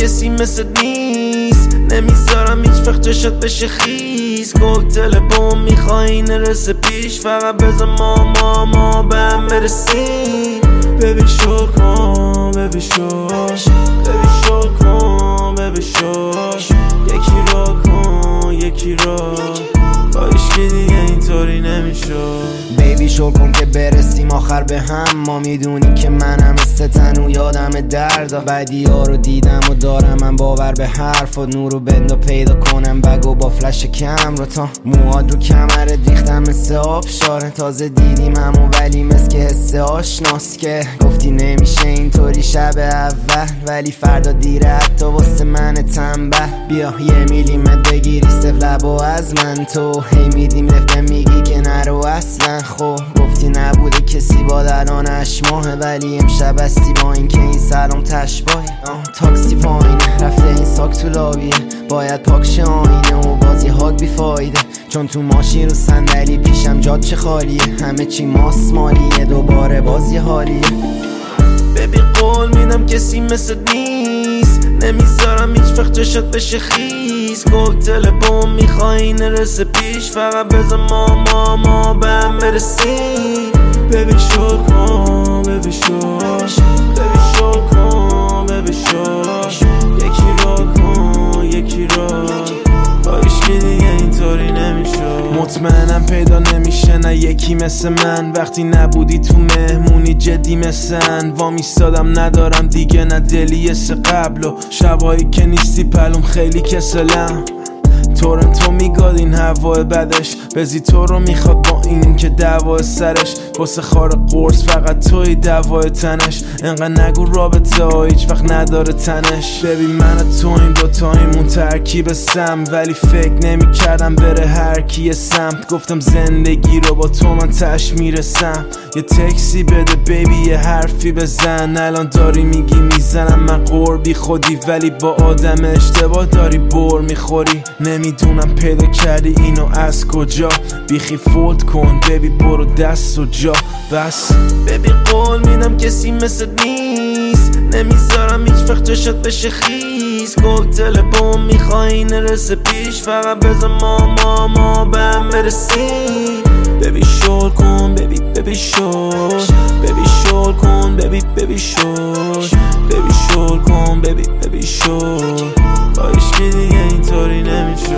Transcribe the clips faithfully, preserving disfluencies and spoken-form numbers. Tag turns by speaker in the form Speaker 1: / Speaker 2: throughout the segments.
Speaker 1: کسی مثل نیست، نمیذارم هیچ وقت جشت بشه خیز. کوکتل بوم میخوایی نرسه پیش، فقط بذار ما ما ما به هم برسیم. ببی شو کن ببی شو ببی شو کن ببی شو، یکی رو کن یکی رو، با عشقی دیگه اینطوری نمیشه.
Speaker 2: بیبی شو کن که برسیم آخر به هم، ما میدونی که منم مثل تنو یادم دردا. بدی ها رو دیدم و دارم من باور به حرفات، نورو بندو پیدا کنم بگو با فلش کم رو، تا موهاد رو کمرت ریختم مثل آبشاره. تازه دیدیم همو ولی مثل که حس آشناست، که گفتی نمیشه اینطوری شب اول، ولی فردا دیره حتی واسه من تنبه. بیا یه میلیمت بگیری سف لبو از من، تو هی میدیم لفه میگی که نرو اصلا. خب گفتی نبوده کسی با درانش ماهه، ولی امشب هستی با این که این سلام تشباهه. تاکسی پایینه رفته این ساک تو لابیه، باید پاکش آینه و بازی هاگ بیفایده، چون تو ماشین رو صندلی پیشم جاد چه خالیه، همه چی ماسمالیه دوباره بازی حالیه.
Speaker 1: ببین قول میدم کسی مثل نیست، نمیذارم هیچ وقت جشت بشه خیز. کوکتل بوم میخوایی نرسه پیش، فقط بذار ما ما ما به هم برسیم. ببین شو کن ببین شو ببین شو کن ببین شو، یکی رو کن یکی رو، با عشقی دیگه اینطوری نمیشه. مطمئنم پیدا نمیشه نه یکی مثل من، وقتی نبودی تو مهمونی جدی مثل وا میستادم، ندارم دیگه نه دلی س قبل، و شبایی که نیستی پلوم خیلی کسلم. تورنتو میگاد این هوای بدش، بزی تو رو میخواد با این که دعوای سرش، واسه خار قرص فقط توی دوای تنش. انقدر نگو رابطه ها هیچ وقت نداره تنش. ببین من و تو این دوتاییمون ترکیب سم، ولی فکر نمی کردم بره هر کی سمت. گفتم زندگی رو با تو من تش میرسم، یه تکسی بده بیبی یه حرفی بزن. الان داری میگی میزنم من قربی خودی، ولی با آدم اشتباه داری بر میخوری. نمیدونم پیدا کردی اینو از کجا، بیخی فولد کن بیبی برو دست و جا بس. ببین قول میدم کسی مثل نیست، نمیذارم هیچ وقت جشت بشه خیز. کوکتل بوم میخوایی نرسه پیش، فقط بذار ما ما ما به هم برسیم. ببی شول کن ببی ببی شول ببی شول کن ببی ببی شول ببی شول کن ببی ببی شول، با عشقی دیگه اینطوری نمیشه.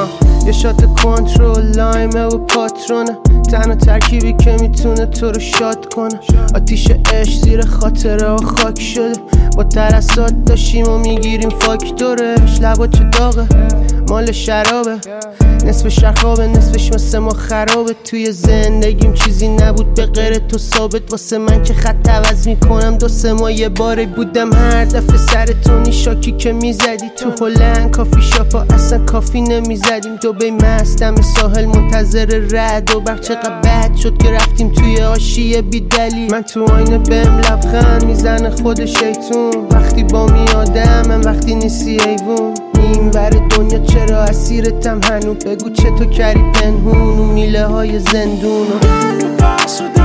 Speaker 3: یه شات کنترل لایمه و پاترونه، تنها ترکیبی که میتونه تو رو شاد کنه. آتیش عشق زیر خاطره ها خاک شده، با ترسات داشتیم و میگیریم فاکتورش. لبا چه داغه مال شرابه، نصف شرخابه نصفش مثل ما خرابه. توی زندگیم چیزی نبود به غیر تو ثابت، واسه من که خط عوض میکنم دو سه ماه یه باره. بودم هر دفعه سر تو نیشاکی که میزدی، تو هلند کافی شاپا اصلا کافی نمیزدیم. دوبی مستم ساحل منتظر رد و برق، چقدر بد شد که رفتیم توی آشیه بی دلیل. من تو آینه بهم لبخند میزنه خود شیطون، وقتی با میادم من وقتی نیستی ایوون. این ور دنیا چرا اسیرتم هنو، بگو چطور کردی پنهون و میله های زندون.